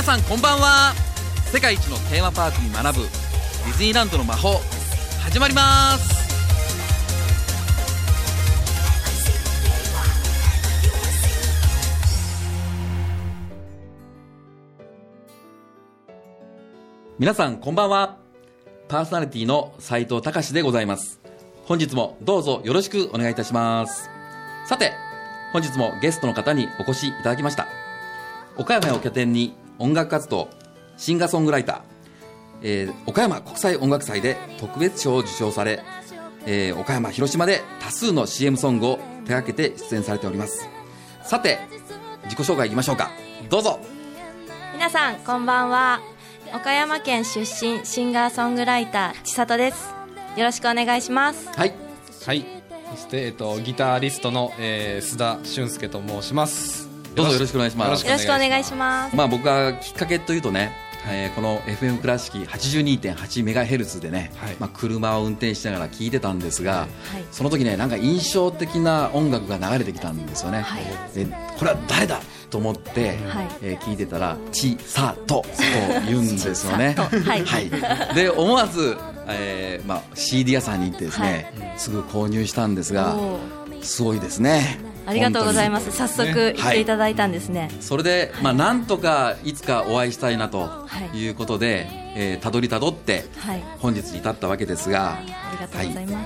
さんこんばんは。世界一のテーマパークに学ぶディズニーランドの魔法始まります。皆さんこんばんは。パーソナリティの斉藤隆でございます。本日もどうぞよろしくお願いいたします。さて本日もゲストの方にお越しいただきました。岡山を拠点に音楽活動、シンガーソングライター、岡山国際音楽祭で特別賞を受賞され、岡山広島で多数の CM ソングを手掛けて出演されております。さて自己紹介いきましょうか。どうぞ。 皆さんこんばんは。岡山県出身シンガーソングライター千里です。よろしくお願いします。 はい、はい、そして、ギタリストの、須田俊介と申します。 どうぞよろしくお願いします。 よろしくお願いします。 僕がきっかけというとね、この FM 倉敷 82.8MHz でね、はい、車を運転しながら聴いてたんですが、はい、その時ねなんか印象的な音楽が流れてきたんですよね、はい、でこれは誰だと思って、はい聞いてたらちさと言うんですよねはいはい、で思わず、CD 屋さんに行ってですね、はい、すぐ購入したんですがすごいですね。 ありがとうございます。早速言っていただいたんですね、はい、 それで、なんとかいつかお会いしたいなということで、たどりって本日に至ったわけですが、 ありがとうございます、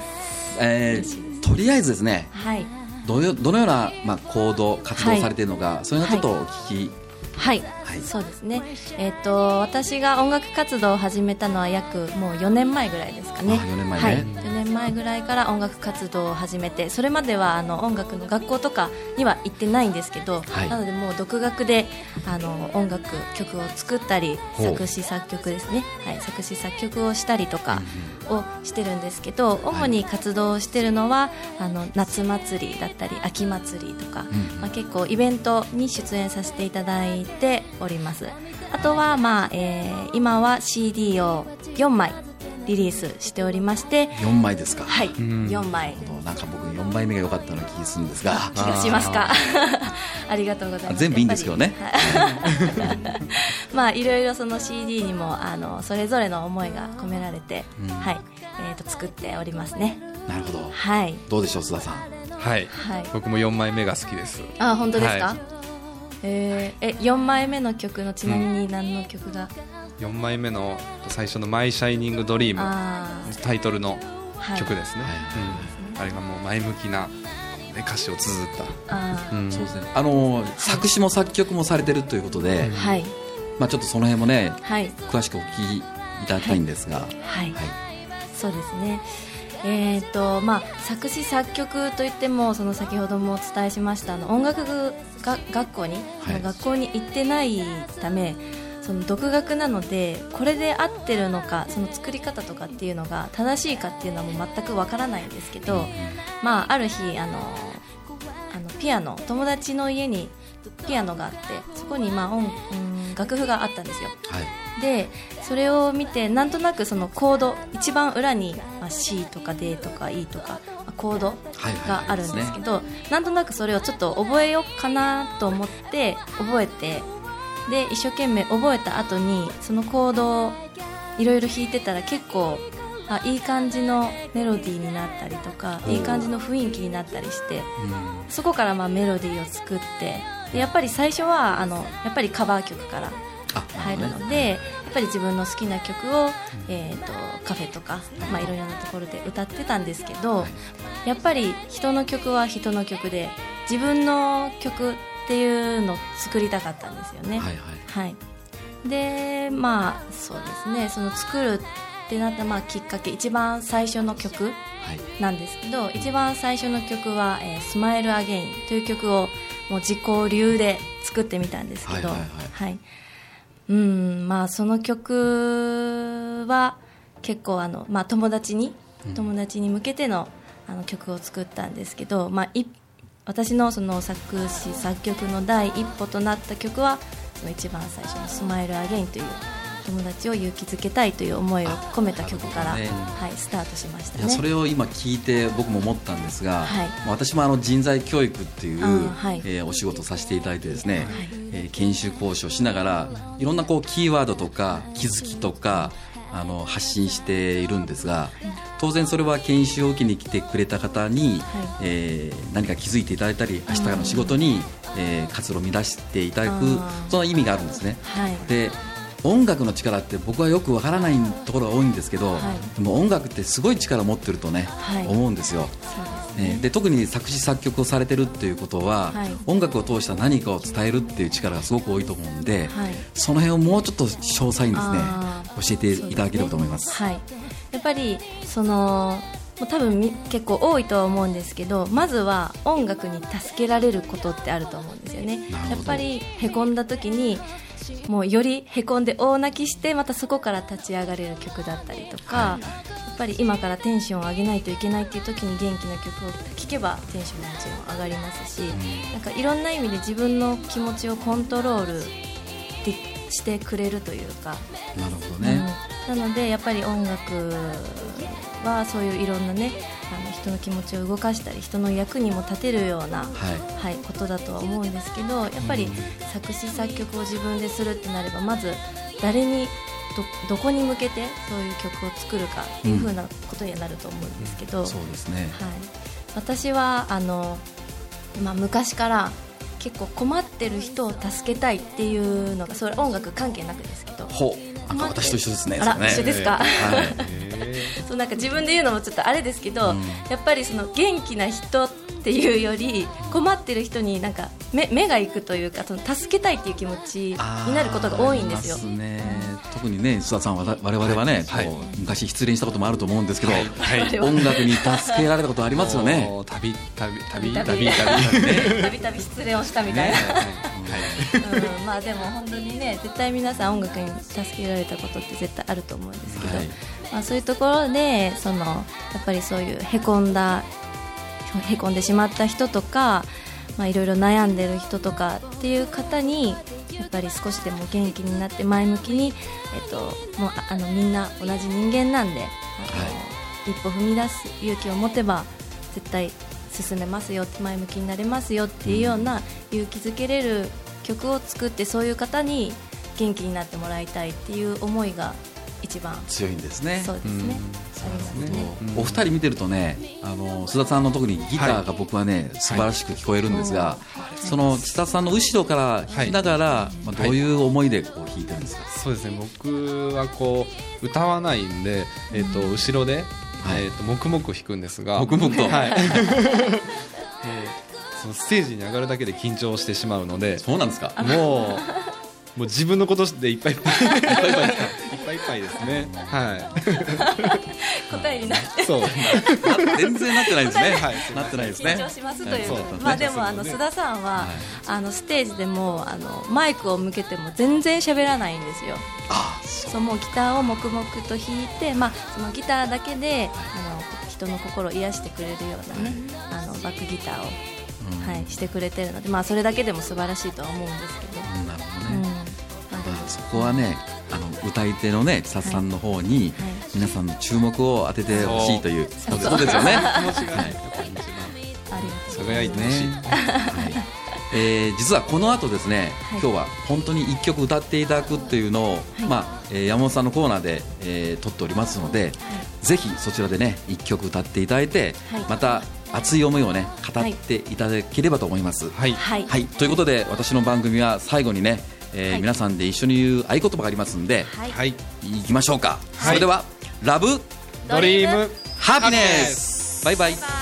とりあえずですね、 はい、 どのような、行動活動されているのか、はい、そういうのちょっとお聞き、 はいはい、そうですね、私が音楽活動を始めたのは約もう4年前ぐらいですかね。 4年前ね、 はい、4年前ぐらいから音楽活動を始めて、それまでは音楽の学校とかには行ってないんですけど、はい、なのでもう独学で音楽曲を作ったり作詞作曲ですね、はい、作詞作曲をしたりとかをしてるんですけど、主に活動をしてるのは夏祭りだったり秋祭りとか、結構イベントに出演させていただいております。あとは、今は CD を4枚リリースしておりまして。 4枚ですか。 はい、4枚。 なんか僕4枚目が良かったような気がするんですが。 気がしますかありがとうございます。 全部いいんですけどねいろいろその CD にもそれぞれの思いが込められて、はい作っておりますね。 なるほど、 はい、 どうでしょう須田さん。 はい、はい、僕も4枚目が好きです。 あ、本当ですか。 はい、 4枚目の曲のちなみに何の曲が、 4枚目の最初のマイシャイニングドリームタイトルの曲ですね、あれがもう前向きな、歌詞を綴った。 そうですね、作詞も作曲もされてるということで、 はい、 ちょっとその辺もね、 はい、 詳しくお聞きいただきたいんですが、 はいはい、そうですね。作詞作曲といっても、その先ほどもお伝えしました音楽学校に、学校に行ってないため、その独学なのでこれで合ってるのか、その作り方とかっていうのが正しいかっていうのはもう全くわからないんですけど、ある日ピアノ、友達の家にピアノがあって、そこに楽譜があったんですよ、はい、でそれを見てなんとなくそのコード一番裏に、C とか D とか E とかコードがあるんですけど、なんとなくそれをちょっと覚えようかなと思って覚えて、で一生懸命覚えた後にそのコードをいろいろ弾いてたら結構いい感じのメロディーになったりとか、いい感じの雰囲気になったりして、そこからメロディーを作って、でやっぱり最初はやっぱりカバー曲から入るので、やっぱり自分の好きな曲を、カフェとか、いろいろなところで歌ってたんですけど、やっぱり人の曲は人の曲で自分の曲っていうのを作りたかったんですよね。はいはいはい、でそうですね、その作るってなったきっかけ、一番最初の曲なんですけど、一番最初の曲はスマイルアゲインという曲をもう自己流で作ってみたんですけど、その曲は結構友達に向けての曲を作ったんですけど、私のその作詞作曲の第一歩となった曲はその一番最初のスマイルアゲインという友達を勇気づけたいという思いを込めた曲から、スタートしましたね。 いやそれを今聞いて僕も思ったんですが、私も人材教育っていう、お仕事をさせていただいてですね、研修講師をしながらいろんなキーワードとか気づきとか発信しているんですが、当然それは研修を受けに来てくれた方に、何か気づいていただいたり明日からの仕事に、活路を乱していただく、その意味があるんですね。で音楽の力って僕はよくわからないところが多いんですけど、でも音楽ってすごい力を持ってるとね、思うんですよ。で特に作詞作曲をされてるっていうことは、音楽を通した何かを伝えるっていう力がすごく多いと思うんで、その辺をもうちょっと詳細にですね教えていただければと思います。 やっぱり多分結構多いとは思うんですけど、まずは音楽に助けられることってあると思うんですよね。やっぱりへこんだ時にもうよりへこんで大泣きしてまたそこから立ち上がれる曲だったりとか、やっぱり今からテンションを上げないといけないっていう時に元気な曲を聴けばテンションももちろん上がりますし、なんかいろんな意味で自分の気持ちをコントロールしてくれるというか。 なるほどね。 なのでやっぱり音楽はそういういろんなね人の気持ちを動かしたり人の役にも立てるような、ことだとは思うんですけど、やっぱり作詞作曲を自分でするってなればまず誰にどこに向けてそういう曲を作るかっていう風なことになると思うんですけど、 そうですね。 私は昔から結構困ってる人を助けたいっていうのが、それ音楽関係なくですけど、 私と一緒ですね。 一緒ですか。そうなんか自分で言うのもちょっとあれですけど、やっぱりその元気な人っていうより困ってる人になんか目が行くというか、その助けたいっていう気持ちになることが多いんですよ。 特にね、須田さんは我々はね、昔失恋したこともあると思うんですけど、音楽に助けられたことありますよね。 たびたび失恋をしたみたいな。でも本当にね、絶対皆さん音楽に助けられたことって絶対あると思うんですけど、そういうところでやっぱりそういうへこんでしまった人とか、いろいろ悩んでる人とかっていう方にやっぱり少しでも元気になって前向きに、もうみんな同じ人間なんで、一歩踏み出す勇気を持てば絶対進めますよ、前向きになれますよっていうような勇気づけれる曲を作って、そういう方に元気になってもらいたいっていう思いが一番強いんですね。 そうですね。 お二人見てるとね、須田さんの特にギターが僕はね、素晴らしく聞こえるんですが、その須田さんの後ろから弾きながら、どういう思いで弾いてるんですか？ そうですね、僕は歌わないんで、後ろで、黙々弾くんですが、 黙々と、 そのステージに上がるだけで緊張してしまうので。 そうなんですか？ もう自分のことでいっぱいいっぱいですね。 答えになってそう全然なってないですね。なってないですね。 緊張しますという。でも須田さんはステージでもマイクを向けても全然喋らないんですよ。もうギターを黙々と弾いて、そのギターだけで人の心を癒してくれるようなね、バックギターをしてくれてるので、それだけでも素晴らしいとは思うんですけど。 なるほどね。そこはね、歌い手のね、千里さんの方に皆さんの注目を当ててほしいということですよね。 気持ちが輝いてほしい。 実はこの後ですね、今日は本当に1曲歌っていただくっていうのを、山本さんのコーナーで、撮っておりますので、ぜひそちらでね1曲歌っていただいて、また熱い思いをね語っていただければと思います。ということで、私の番組は最後にね、皆さんで一緒に言う合言葉がありますんで、いきましょうか。それでは、ラブドリームハピネス。バイバイ。